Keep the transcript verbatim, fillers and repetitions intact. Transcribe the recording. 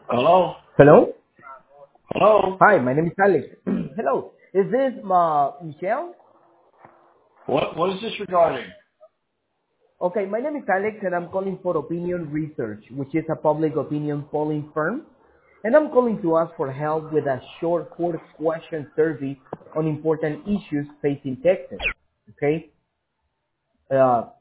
Hello? Hello? Hello? Hi, my name is Alex. Hello. Is this uh, Michelle? What What is this regarding? Okay, my name is Alex and I'm calling for Opinion Research, which is a public opinion polling firm. And I'm calling to ask for help with a short four question survey on important issues facing Texas. Okay? Uh,